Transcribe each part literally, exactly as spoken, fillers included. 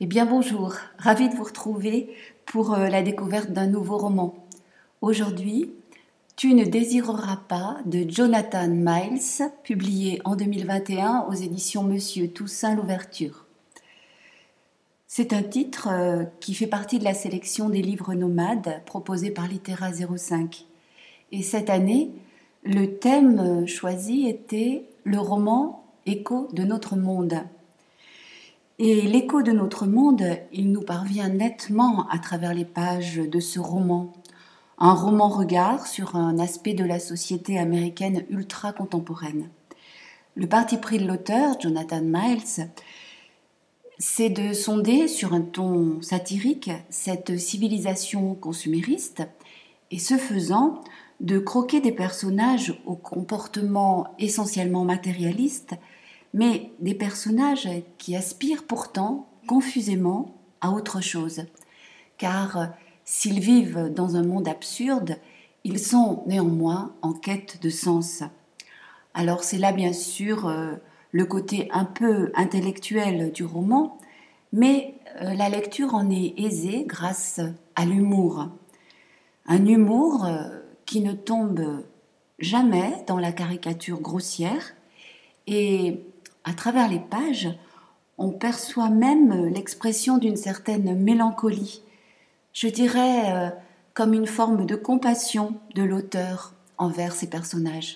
Eh bien bonjour, ravie de vous retrouver pour euh, la découverte d'un nouveau roman. Aujourd'hui, Tu ne désireras pas de Jonathan Miles, publié en deux mille vingt et un aux éditions Monsieur Toussaint Louverture. C'est un titre euh, qui fait partie de la sélection des livres nomades proposés par Littéra zéro cinq. Et cette année, le thème choisi était le roman Écho de notre monde. Et l'écho de notre monde, il nous parvient nettement à travers les pages de ce roman. Un roman-regard sur un aspect de la société américaine ultra-contemporaine. Le parti pris de l'auteur, Jonathan Miles, c'est de sonder sur un ton satirique cette civilisation consumériste et ce faisant, de croquer des personnages au comportement essentiellement matérialiste, mais des personnages qui aspirent pourtant confusément à autre chose. Car s'ils vivent dans un monde absurde, ils sont néanmoins en quête de sens. Alors c'est là bien sûr euh, le côté un peu intellectuel du roman, mais euh, la lecture en est aisée grâce à l'humour. Un humour euh, qui ne tombe jamais dans la caricature grossière et à travers les pages, on perçoit même l'expression d'une certaine mélancolie, je dirais euh, comme une forme de compassion de l'auteur envers ses personnages.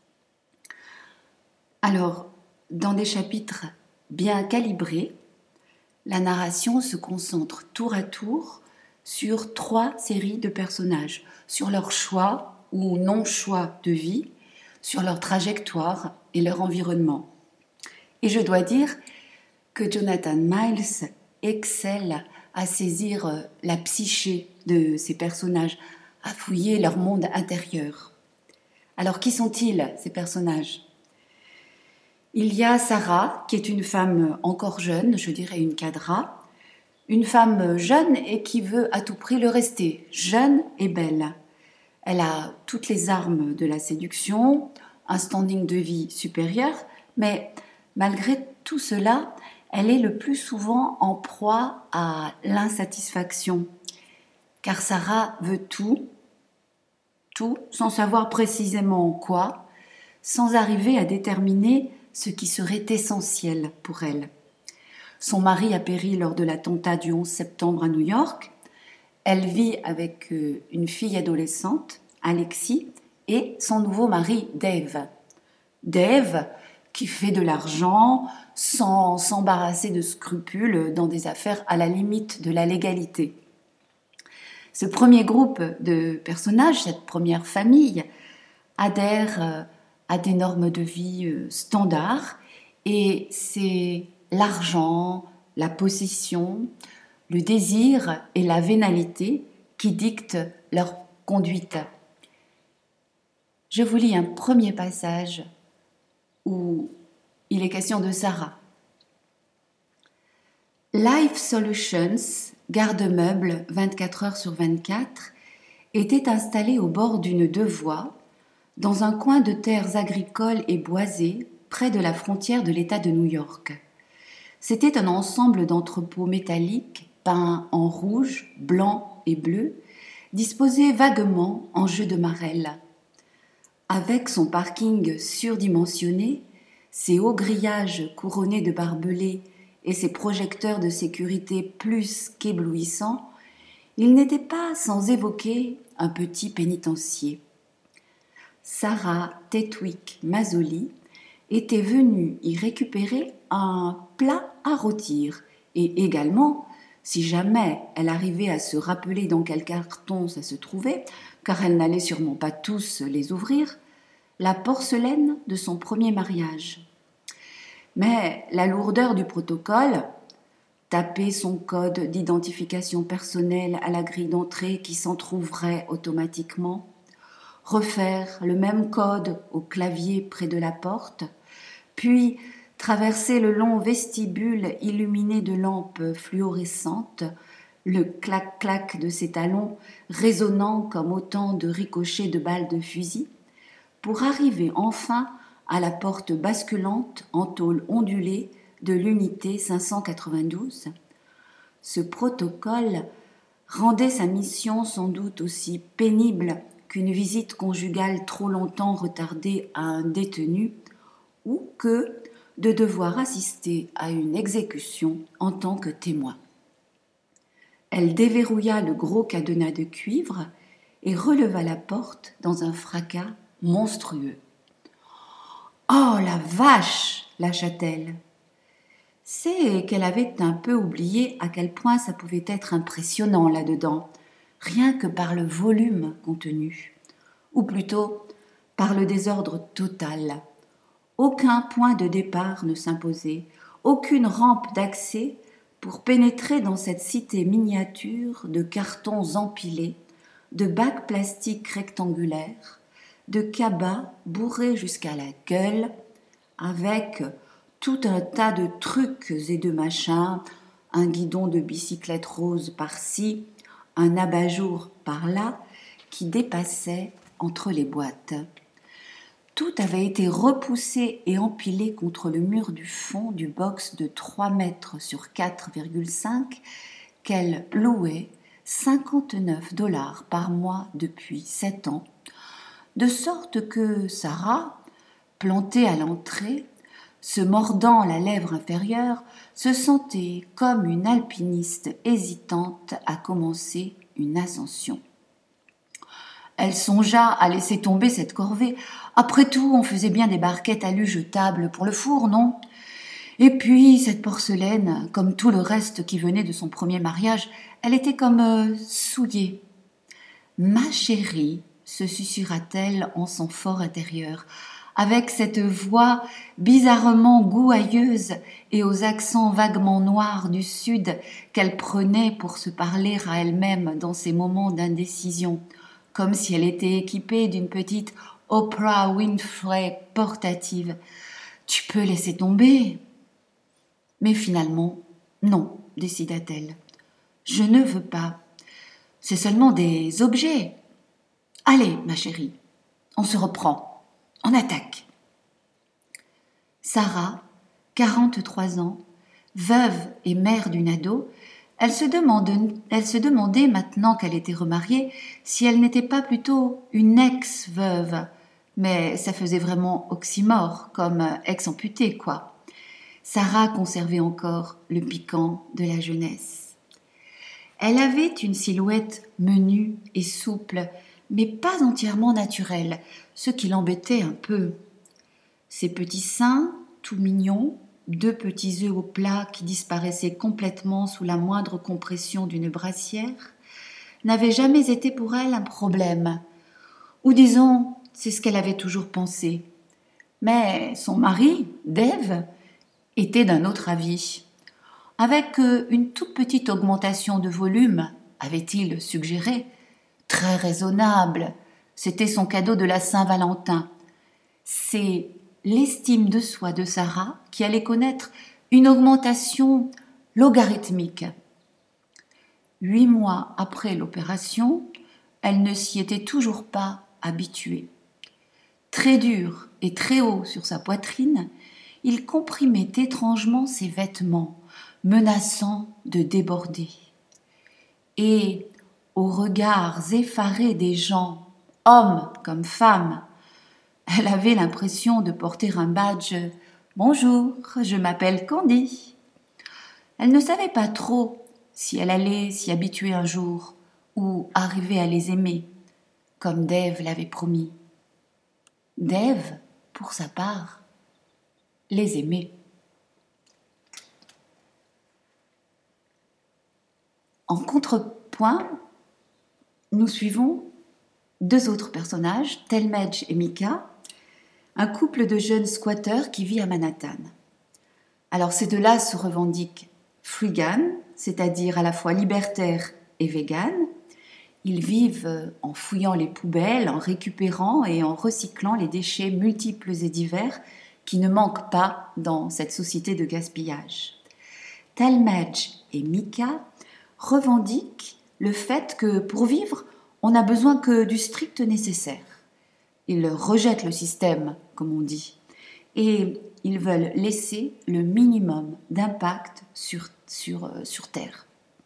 Alors, dans des chapitres bien calibrés, la narration se concentre tour à tour sur trois séries de personnages, sur leur choix ou non-choix de vie, sur leur trajectoire et leur environnement. Et je dois dire que Jonathan Miles excelle à saisir la psyché de ces personnages, à fouiller leur monde intérieur. Alors qui sont-ils, ces personnages ? Il y a Sarah, qui est une femme encore jeune, je dirais une cadra, une femme jeune et qui veut à tout prix le rester, jeune et belle. Elle a toutes les armes de la séduction, un standing de vie supérieur, mais malgré tout cela, elle est le plus souvent en proie à l'insatisfaction. Car Sarah veut tout, tout, sans savoir précisément quoi, sans arriver à déterminer ce qui serait essentiel pour elle. Son mari a péri lors de l'attentat du onze septembre à New York. Elle vit avec une fille adolescente, Alexis, et son nouveau mari, Dave. Dave, qui fait de l'argent sans s'embarrasser de scrupules dans des affaires à la limite de la légalité. Ce premier groupe de personnages, cette première famille, adhère à des normes de vie standards et c'est l'argent, la possession, le désir et la vénalité qui dictent leur conduite. Je vous lis un premier passage où il est question de Sarah. Life Solutions, garde-meuble vingt-quatre heures sur vingt-quatre, était installé au bord d'une deux voies, dans un coin de terres agricoles et boisées, près de la frontière de l'État de New York. C'était un ensemble d'entrepôts métalliques peints en rouge, blanc et bleu, disposés vaguement en jeu de marelle. Avec son parking surdimensionné, ses hauts grillages couronnés de barbelés et ses projecteurs de sécurité plus qu'éblouissants, il n'était pas sans évoquer un petit pénitencier. Sarah Tetwick Mazzoli était venue y récupérer un plat à rôtir et également, si jamais elle arrivait à se rappeler dans quel carton ça se trouvait, car elle n'allait sûrement pas tous les ouvrir, la porcelaine de son premier mariage. Mais la lourdeur du protocole, taper son code d'identification personnelle à la grille d'entrée qui s'entrouvrait automatiquement, refaire le même code au clavier près de la porte, puis traverser le long vestibule illuminé de lampes fluorescentes, le clac-clac de ses talons résonnant comme autant de ricochets de balles de fusil, pour arriver enfin à la porte basculante en tôle ondulée de l'unité cinq cent quatre-vingt-douze, Ce protocole rendait sa mission sans doute aussi pénible qu'une visite conjugale trop longtemps retardée à un détenu ou que de devoir assister à une exécution en tant que témoin. Elle déverrouilla le gros cadenas de cuivre et releva la porte dans un fracas monstrueux. « Oh, la vache !» lâcha-t-elle. C'est qu'elle avait un peu oublié à quel point ça pouvait être impressionnant là-dedans, rien que par le volume contenu, ou plutôt par le désordre total. Aucun point de départ ne s'imposait, aucune rampe d'accès pour pénétrer dans cette cité miniature de cartons empilés, de bacs plastiques rectangulaires, de cabas bourrés jusqu'à la gueule, avec tout un tas de trucs et de machins, un guidon de bicyclette rose par-ci, un abat-jour par-là, qui dépassait entre les boîtes. Tout avait été repoussé et empilé contre le mur du fond du box de trois mètres sur quatre virgule cinq qu'elle louait cinquante-neuf dollars par mois depuis sept ans, de sorte que Sarah, plantée à l'entrée, se mordant la lèvre inférieure, se sentait comme une alpiniste hésitante à commencer une ascension. Elle songea à laisser tomber cette corvée. Après tout, on faisait bien des barquettes alu jetables pour le four, non ? Et puis, cette porcelaine, comme tout le reste qui venait de son premier mariage, elle était comme euh, souillée. « Ma chérie », se susurra-t-elle en son fort intérieur, avec cette voix bizarrement gouailleuse et aux accents vaguement noirs du Sud qu'elle prenait pour se parler à elle-même dans ses moments d'indécision, comme si elle était équipée d'une petite Oprah Winfrey portative. « Tu peux laisser tomber ?» Mais finalement, non, décida-t-elle. « Je ne veux pas. C'est seulement des objets. Allez, ma chérie, on se reprend. On attaque. » Sarah, quarante-trois ans, veuve et mère d'une ado, elle se, demande, elle se demandait, maintenant qu'elle était remariée, si elle n'était pas plutôt une ex-veuve. Mais ça faisait vraiment oxymore, comme ex-amputée, quoi. Sarah conservait encore le piquant de la jeunesse. Elle avait une silhouette menue et souple, mais pas entièrement naturelle, ce qui l'embêtait un peu. Ses petits seins, tout mignons, deux petits œufs au plat qui disparaissaient complètement sous la moindre compression d'une brassière, n'avaient jamais été pour elle un problème. Ou disons, c'est ce qu'elle avait toujours pensé. Mais son mari, Dave, était d'un autre avis. Avec une toute petite augmentation de volume, avait-il suggéré, très raisonnable, c'était son cadeau de la Saint-Valentin. C'est l'estime de soi de Sarah qui allait connaître une augmentation logarithmique. Huit mois après l'opération, elle ne s'y était toujours pas habituée. Très dur et très haut sur sa poitrine, il comprimait étrangement ses vêtements, menaçant de déborder. Et, aux regards effarés des gens, hommes comme femmes, elle avait l'impression de porter un badge « Bonjour, je m'appelle Candy ». Elle ne savait pas trop si elle allait s'y habituer un jour ou arriver à les aimer, comme Dave l'avait promis. Dave, pour sa part, les aimait. En contrepoint, nous suivons deux autres personnages, Talmadge et Micah, un couple de jeunes squatteurs qui vit à Manhattan. Alors ces deux-là se revendiquent freegan, c'est-à-dire à la fois libertaires et véganes. Ils vivent en fouillant les poubelles, en récupérant et en recyclant les déchets multiples et divers qui ne manquent pas dans cette société de gaspillage. Talmadge et Micah revendiquent le fait que pour vivre, on n'a besoin que du strict nécessaire. Ils rejettent le système, comme on dit, et ils veulent laisser le minimum d'impact sur, sur, sur Terre.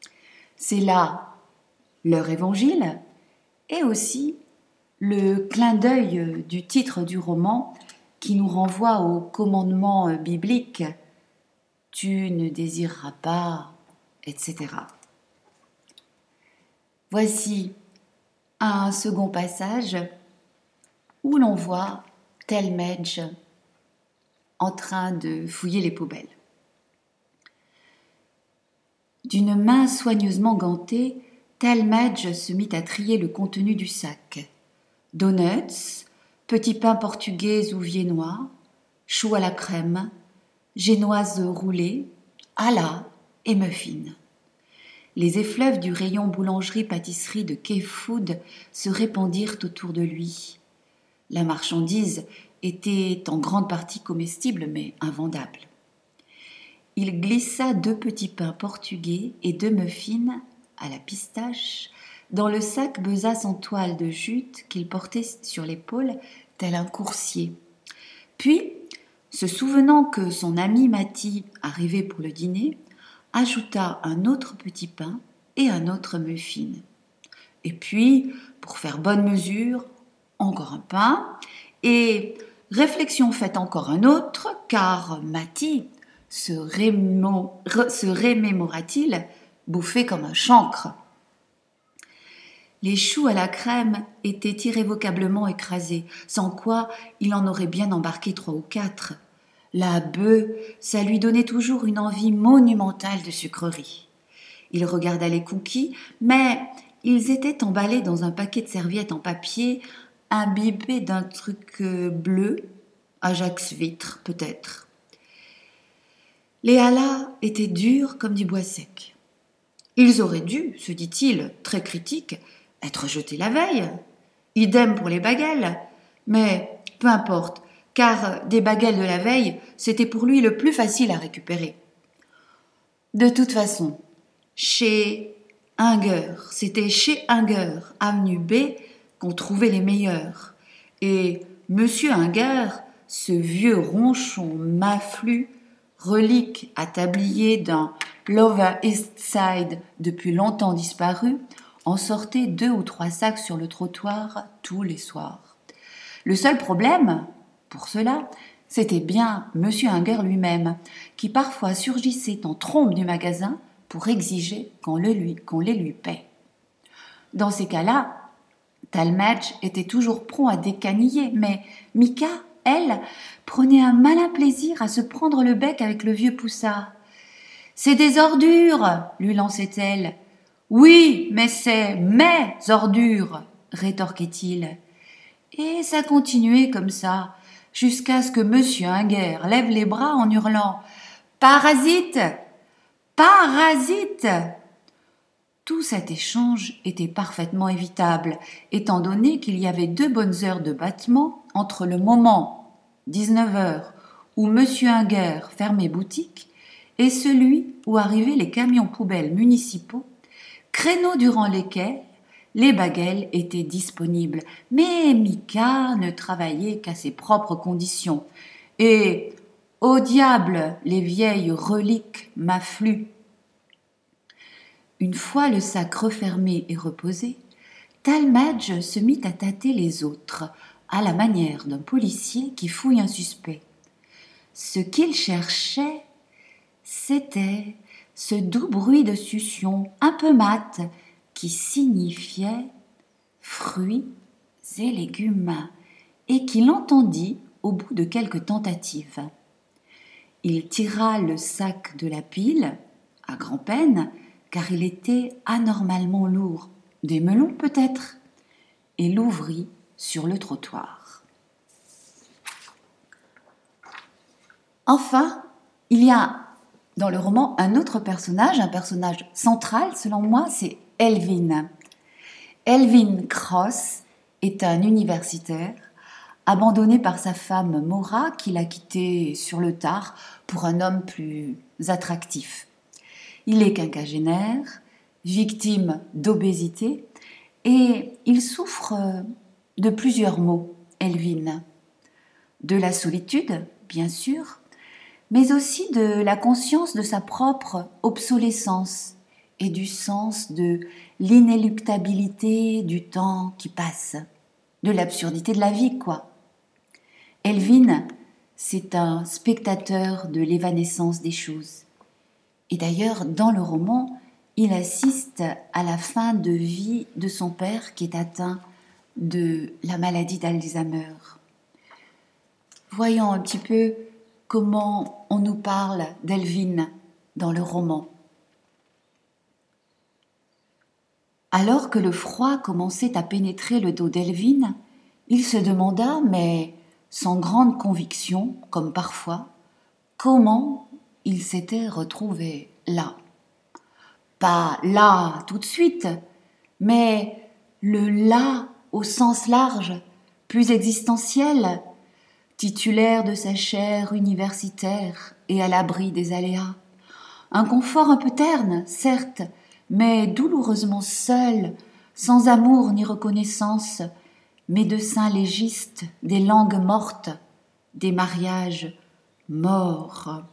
C'est là leur évangile et aussi le clin d'œil du titre du roman qui nous renvoie au commandement biblique « Tu ne désireras pas », et cetera. Voici un second passage où l'on voit Talmadge en train de fouiller les poubelles. D'une main soigneusement gantée, Talmadge se mit à trier le contenu du sac. Donuts, petits pains portugais ou viennois, choux à la crème, génoises roulées, halas et muffins. Les effluves du rayon boulangerie-pâtisserie de K-Food se répandirent autour de lui. La marchandise était en grande partie comestible mais invendable. Il glissa deux petits pains portugais et deux muffins à la pistache dans le sac besace en toile de jute qu'il portait sur l'épaule tel un coursier. Puis, se souvenant que son ami Mati arrivait pour le dîner, ajouta un autre petit pain et un autre muffin. Et puis, pour faire bonne mesure, encore un pain, et réflexion faite encore un autre, car Mati, se, rémo, se rémémora-t-il, bouffait comme un chancre. Les choux à la crème étaient irrévocablement écrasés, sans quoi il en aurait bien embarqué trois ou quatre. La bœuf, ça lui donnait toujours une envie monumentale de sucrerie. Il regarda les cookies, mais ils étaient emballés dans un paquet de serviettes en papier, imbibés d'un truc bleu, Ajax vitre peut-être. Les halas étaient durs comme du bois sec. Ils auraient dû, se dit-il, très critique, être jetés la veille. Idem pour les baguettes, mais peu importe, car des baguettes de la veille, c'était pour lui le plus facile à récupérer. De toute façon, chez Unger, c'était chez Unger, avenue B, qu'on trouvait les meilleurs. Et Monsieur Unger, ce vieux ronchon maflu, relique à tablier d'un Lower East Side depuis longtemps disparu, en sortait deux ou trois sacs sur le trottoir tous les soirs. Le seul problème, pour cela, c'était bien Monsieur Unger lui-même, qui parfois surgissait en trompe du magasin pour exiger qu'on, le lui, qu'on les lui paie. Dans ces cas-là, Talmadge était toujours prompt à décaniller, mais Mika, elle, prenait un malin plaisir à se prendre le bec avec le vieux poussard. « C'est des ordures !» lui lançait-elle. « Oui, mais c'est mes ordures !» rétorquait-il. Et ça continuait comme ça, jusqu'à ce que Monsieur Unger lève les bras en hurlant « Parasite ! Parasite !» Tout cet échange était parfaitement évitable, étant donné qu'il y avait deux bonnes heures de battement entre le moment, dix-neuf heures, où Monsieur Unger fermait boutique, et celui où arrivaient les camions poubelles municipaux, créneaux durant lesquels les baguettes étaient disponibles. Mais Mika ne travaillait qu'à ses propres conditions. Et, au diable, les vieilles reliques m'affluent. Une fois le sac refermé et reposé, Talmadge se mit à tâter les autres, à la manière d'un policier qui fouille un suspect. Ce qu'il cherchait, c'était ce doux bruit de succion un peu mat qui signifiait fruits et légumes et qu'il entendit au bout de quelques tentatives. Il tira le sac de la pile, à grand-peine, car il était anormalement lourd, des melons peut-être, et l'ouvrit sur le trottoir. Enfin, il y a dans le roman un autre personnage, un personnage central selon moi, c'est Elvin. Elvin Cross est un universitaire abandonné par sa femme Maura qui l'a quitté sur le tard pour un homme plus attractif. Il est quinquagénaire, victime d'obésité et il souffre de plusieurs maux, Elvin. De la solitude, bien sûr, mais aussi de la conscience de sa propre obsolescence et du sens de l'inéluctabilité du temps qui passe, de l'absurdité de la vie, quoi. Elvin, c'est un spectateur de l'évanescence des choses. Et d'ailleurs, dans le roman, il assiste à la fin de vie de son père qui est atteint de la maladie d'Alzheimer. Voyons un petit peu comment on nous parle d'Elvin dans le roman. Alors que le froid commençait à pénétrer le dos d'Elvin, il se demanda, mais sans grande conviction, comme parfois, comment il s'était retrouvé là. Pas là tout de suite, mais le là au sens large, plus existentiel, titulaire de sa chaire universitaire et à l'abri des aléas. Un confort un peu terne, certes, mais douloureusement seul, sans amour ni reconnaissance, médecin légiste des langues mortes, des mariages morts.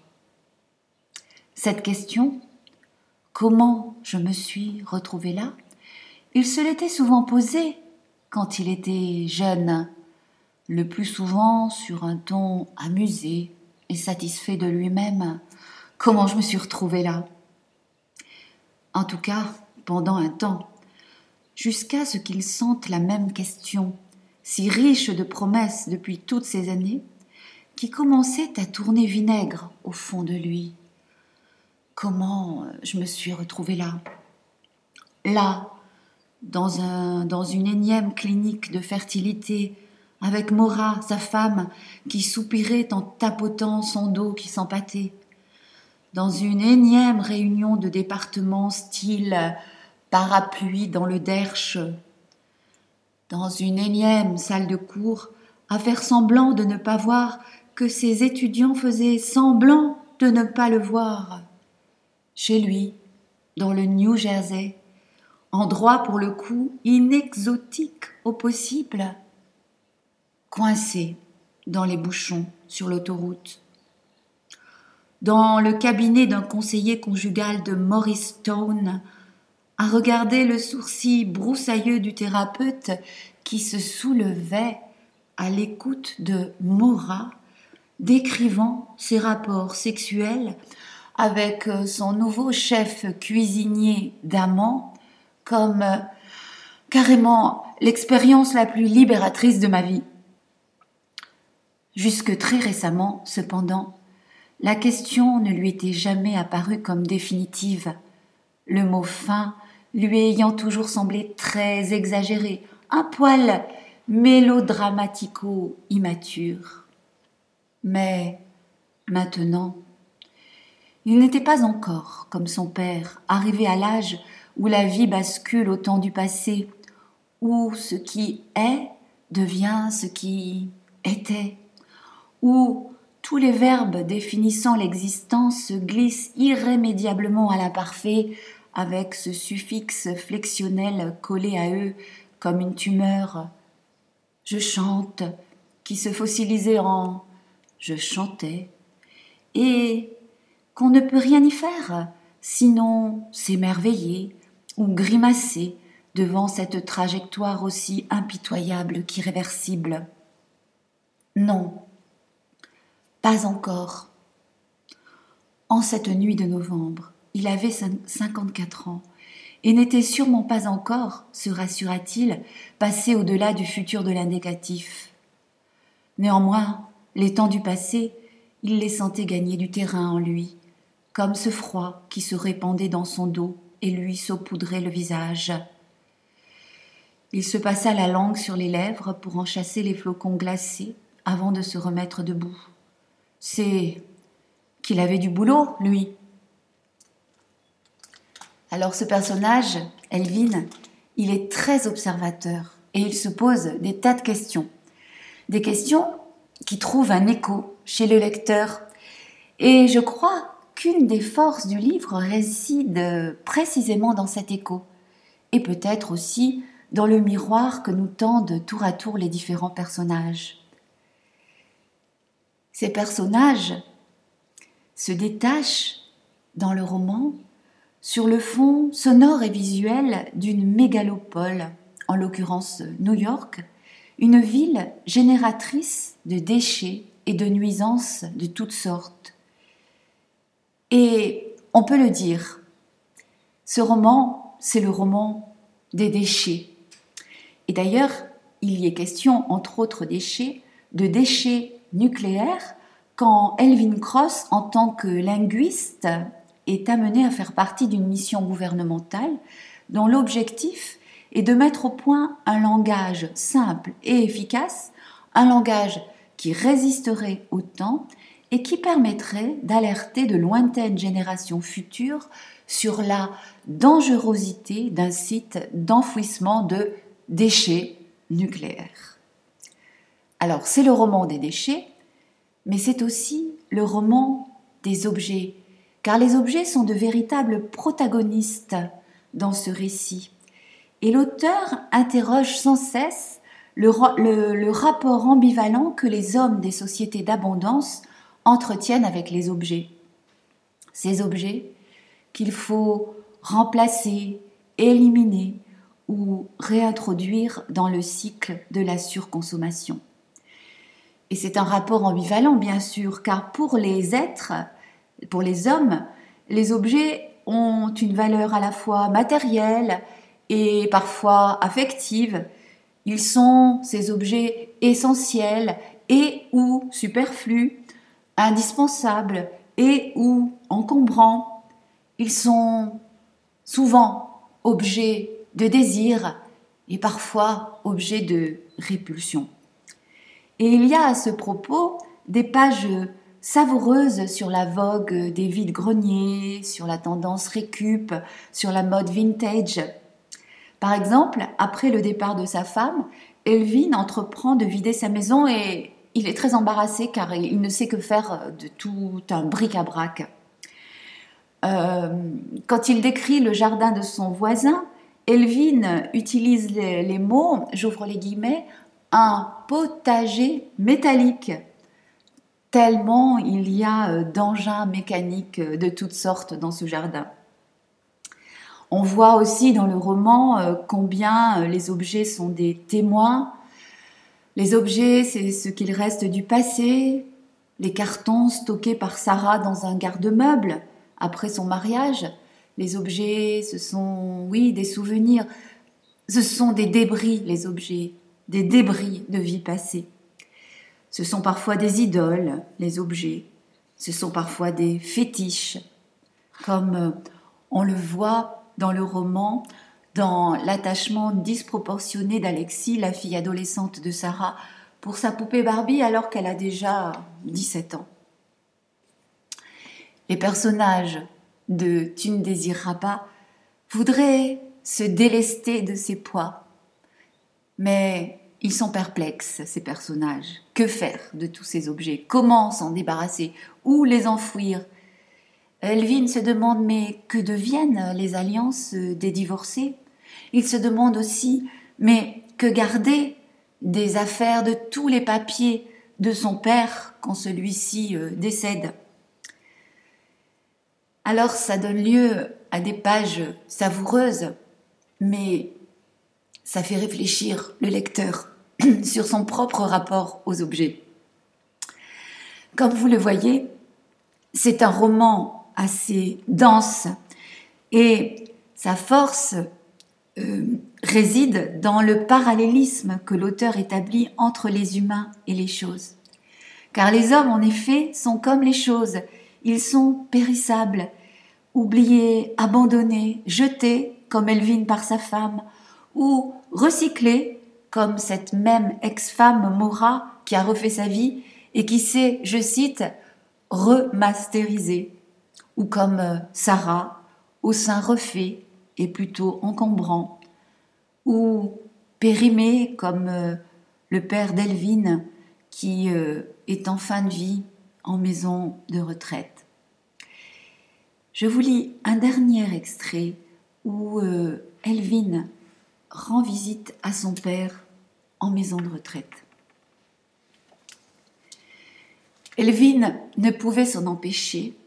Cette question, comment je me suis retrouvé là, il se l'était souvent posée quand il était jeune, le plus souvent sur un ton amusé et satisfait de lui-même. Comment je me suis retrouvé là ? En tout cas, pendant un temps, jusqu'à ce qu'il sente la même question, si riche de promesses depuis toutes ces années, qui commençait à tourner vinaigre au fond de lui. Comment je me suis retrouvée là ? Là, dans, un, dans une énième clinique de fertilité, avec Maura, sa femme, qui soupirait en tapotant son dos qui s'empâtait. Dans une énième réunion de département style parapluie dans le derche. Dans une énième salle de cours, à faire semblant de ne pas voir que ses étudiants faisaient semblant de ne pas le voir. Chez lui, dans le New Jersey, endroit pour le coup inexotique au possible, coincé dans les bouchons sur l'autoroute. Dans le cabinet d'un conseiller conjugal de Morristown, à regarder le sourcil broussailleux du thérapeute qui se soulevait à l'écoute de Maura, décrivant ses rapports sexuels avec son nouveau chef cuisinier d'amant comme euh, carrément l'expérience la plus libératrice de ma vie. Jusque très récemment, cependant, la question ne lui était jamais apparue comme définitive, le mot fin lui ayant toujours semblé très exagéré, un poil mélodramatico-immature. Mais maintenant, il n'était pas encore, comme son père, arrivé à l'âge où la vie bascule au temps du passé, où ce qui est devient ce qui était, où tous les verbes définissant l'existence se glissent irrémédiablement à l'imparfait avec ce suffixe flexionnel collé à eux comme une tumeur. Je chante, qui se fossilisait en je chantais, et qu'on ne peut rien y faire, sinon s'émerveiller ou grimacer devant cette trajectoire aussi impitoyable qu'irréversible. Non, pas encore. En cette nuit de novembre, il avait cinquante-quatre ans et n'était sûrement pas encore, se rassura-t-il, passé au-delà du futur de l'indicatif. Néanmoins, les temps du passé, il les sentait gagner du terrain en lui, comme ce froid qui se répandait dans son dos et lui saupoudrait le visage. Il se passa la langue sur les lèvres pour en chasser les flocons glacés avant de se remettre debout. C'est qu'il avait du boulot, lui. Alors ce personnage, Elvin, il est très observateur et il se pose des tas de questions. Des questions qui trouvent un écho chez le lecteur. Et je crois qu'une des forces du livre réside précisément dans cet écho. Et peut-être aussi dans le miroir que nous tendent tour à tour les différents personnages. Ces personnages se détachent dans le roman sur le fond sonore et visuel d'une mégalopole, en l'occurrence New York, une ville génératrice de déchets et de nuisances de toutes sortes. Et on peut le dire, ce roman, c'est le roman des déchets. Et d'ailleurs, il y est question, entre autres déchets, de déchets nucléaires quand Elvin Cross, en tant que linguiste, est amené à faire partie d'une mission gouvernementale dont l'objectif est de mettre au point un langage simple et efficace, un langage qui résisterait au temps et qui permettrait d'alerter de lointaines générations futures sur la dangerosité d'un site d'enfouissement de déchets nucléaires. Alors, c'est le roman des déchets, mais c'est aussi le roman des objets, car les objets sont de véritables protagonistes dans ce récit. Et l'auteur interroge sans cesse le, le, le rapport ambivalent que les hommes des sociétés d'abondance entretiennent avec les objets. Ces objets qu'il faut remplacer, éliminer ou réintroduire dans le cycle de la surconsommation. Et c'est un rapport ambivalent, bien sûr, car pour les êtres, pour les hommes, les objets ont une valeur à la fois matérielle et parfois affective. Ils sont ces objets essentiels et ou superflus, indispensables et ou encombrants. Ils sont souvent objets de désir et parfois objets de répulsion. Et il y a à ce propos des pages savoureuses sur la vogue des vides-greniers, sur la tendance récup, sur la mode vintage. Par exemple, après le départ de sa femme, Elvin entreprend de vider sa maison et il est très embarrassé car il ne sait que faire de tout un bric-à-brac. Euh, quand il décrit le jardin de son voisin, Elvin utilise les, les mots, j'ouvre les guillemets, un potager métallique, tellement il y a d'engins mécaniques de toutes sortes dans ce jardin. On voit aussi dans le roman combien les objets sont des témoins. Les objets, c'est ce qu'il reste du passé, les cartons stockés par Sarah dans un garde-meuble après son mariage. Les objets, ce sont, oui, des souvenirs, ce sont des débris, les objets, des débris de vie passée. Ce sont parfois des idoles, les objets. Ce sont parfois des fétiches, comme on le voit dans le roman, dans l'attachement disproportionné d'Alexis, la fille adolescente de Sarah, pour sa poupée Barbie alors qu'elle a déjà dix-sept ans. Les personnages de Tu ne désireras pas voudraient se délester de ces poids, mais ils sont perplexes, ces personnages. Que faire de tous ces objets? Comment s'en débarrasser? Où les enfouir? Elvin se demande, mais que deviennent les alliances des divorcés? Il se demande aussi, mais que garder des affaires, de tous les papiers de son père quand celui-ci décède? Alors ça donne lieu à des pages savoureuses, mais ça fait réfléchir le lecteur sur son propre rapport aux objets. Comme vous le voyez, c'est un roman assez dense et sa force euh, réside dans le parallélisme que l'auteur établit entre les humains et les choses. Car les hommes, en effet, sont comme les choses. Ils sont périssables, oubliés, abandonnés, jetés, comme Elvin par sa femme, ou recyclés, comme cette même ex-femme Maura qui a refait sa vie et qui s'est, je cite, remasterisée, ou comme Sarah, au sein refait et plutôt encombrant, ou périmée comme le père d'Elvin qui est en fin de vie en maison de retraite. Je vous lis un dernier extrait où Elvin rend visite à son père en maison de retraite. Elvin ne pouvait s'en empêcher,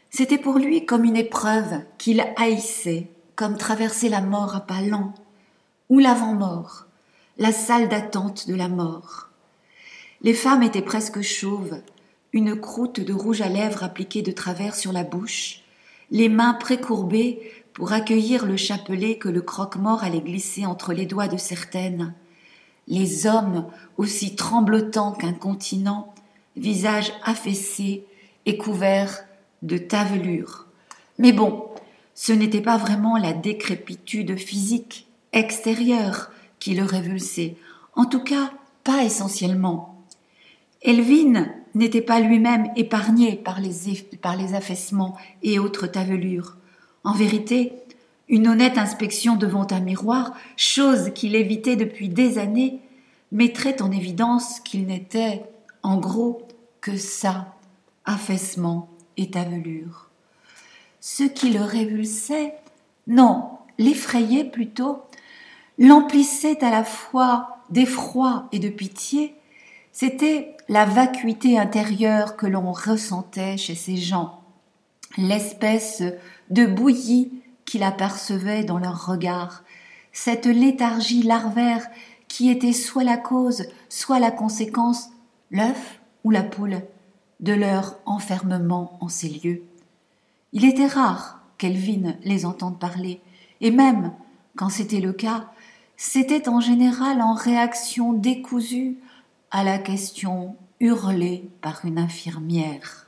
C'était pour lui comme une épreuve qu'il haïssait, comme traverser la mort à pas lents, ou l'avant-mort, la salle d'attente de la mort. Les femmes étaient presque chauves, une croûte de rouge à lèvres appliquée de travers sur la bouche, les mains précourbées pour accueillir le chapelet que le croque-mort allait glisser entre les doigts de certaines. Les hommes, aussi tremblotants qu'un continent, visage affaissé et couverts de tavelures. Mais bon, ce n'était pas vraiment la décrépitude physique extérieure qui le révulsait, en tout cas pas essentiellement. Elvin n'était pas lui-même épargné par les, par les affaissements et autres tavelures. En vérité, une honnête inspection devant un miroir, chose qu'il évitait depuis des années, mettrait en évidence qu'il n'était, en gros, que ça, affaissement et tavelure. Ce qui le révulsait, non, l'effrayait plutôt, l'emplissait à la fois d'effroi et de pitié, c'était la vacuité intérieure que l'on ressentait chez ces gens, l'espèce de bouillie qu'il apercevait dans leur regard, cette léthargie larvaire qui était soit la cause, soit la conséquence, l'œuf ou la poule, de leur enfermement en ces lieux. Il était rare qu'Elvin les entende parler, et même, quand c'était le cas, c'était en général en réaction décousue à la question hurlée par une infirmière.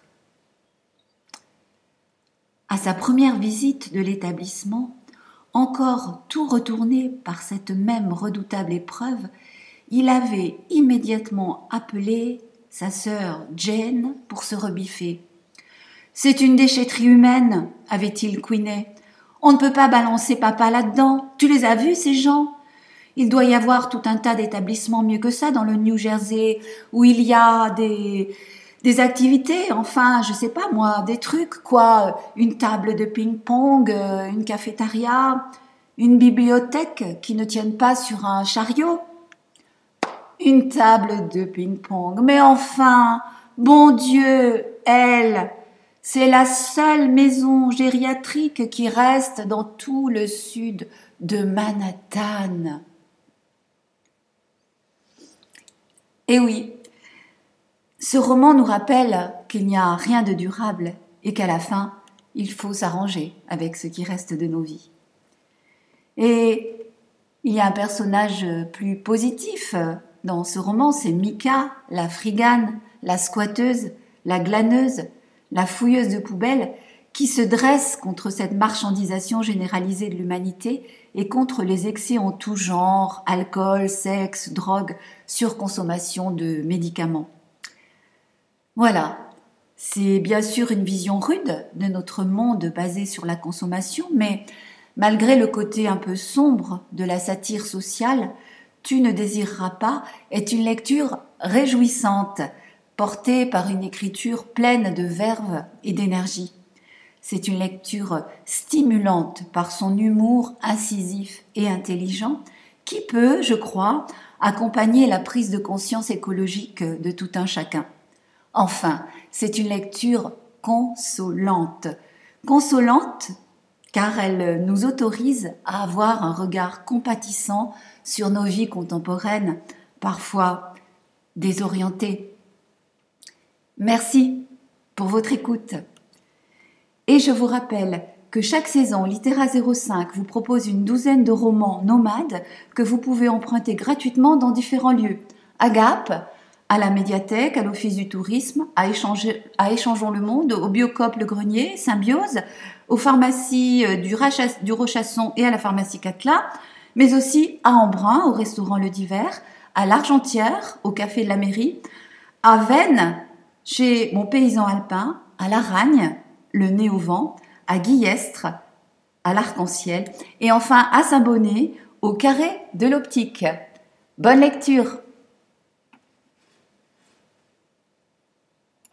À sa première visite de l'établissement, encore tout retourné par cette même redoutable épreuve, il avait immédiatement appelé sa sœur Jane pour se rebiffer. « C'est une déchetterie humaine, avait-il couiné. On ne peut pas balancer papa là-dedans. Tu les as vus, ces gens ? Il doit y avoir tout un tas d'établissements mieux que ça dans le New Jersey, où il y a des, des activités, enfin, je sais pas moi, des trucs, quoi. Une table de ping-pong, une cafétéria, une bibliothèque qui ne tienne pas sur un chariot. Une table de ping-pong. Mais enfin, bon Dieu, elle, c'est la seule maison gériatrique qui reste dans tout le sud de Manhattan. Et oui, ce roman nous rappelle qu'il n'y a rien de durable et qu'à la fin, il faut s'arranger avec ce qui reste de nos vies. Et il y a un personnage plus positif dans ce roman, c'est Mika, la frigane, la squatteuse, la glaneuse, la fouilleuse de poubelles, qui se dresse contre cette marchandisation généralisée de l'humanité et contre les excès en tout genre, alcool, sexe, drogue, surconsommation de médicaments. Voilà, c'est bien sûr une vision rude de notre monde basé sur la consommation, mais malgré le côté un peu sombre de la satire sociale, Tu ne désireras pas est une lecture réjouissante, portée par une écriture pleine de verve et d'énergie. C'est une lecture stimulante par son humour incisif et intelligent qui peut, je crois, accompagner la prise de conscience écologique de tout un chacun. Enfin, c'est une lecture consolante. Consolante car elle nous autorise à avoir un regard compatissant sur nos vies contemporaines, parfois désorientées. Merci pour votre écoute. Et je vous rappelle que chaque saison, Littéra zéro cinq vous propose une douzaine de romans nomades que vous pouvez emprunter gratuitement dans différents lieux. À Gap, à la médiathèque, à l'Office du tourisme, à, échanger, à Échangeons le Monde, au Biocoop Le Grenier, Symbiose, aux pharmacies du, Rachas, du Rochasson et à la pharmacie Catla, mais aussi à Embrun, au restaurant Le Divers, à l'Argentière, au Café de la Mairie, à Vennes, chez Mon Paysan Alpin, à Laragne, le Nez au Vent, à Guillestre, à l'Arc-en-Ciel, et enfin à Saint-Bonnet, au Carré de l'Optique. Bonne lecture!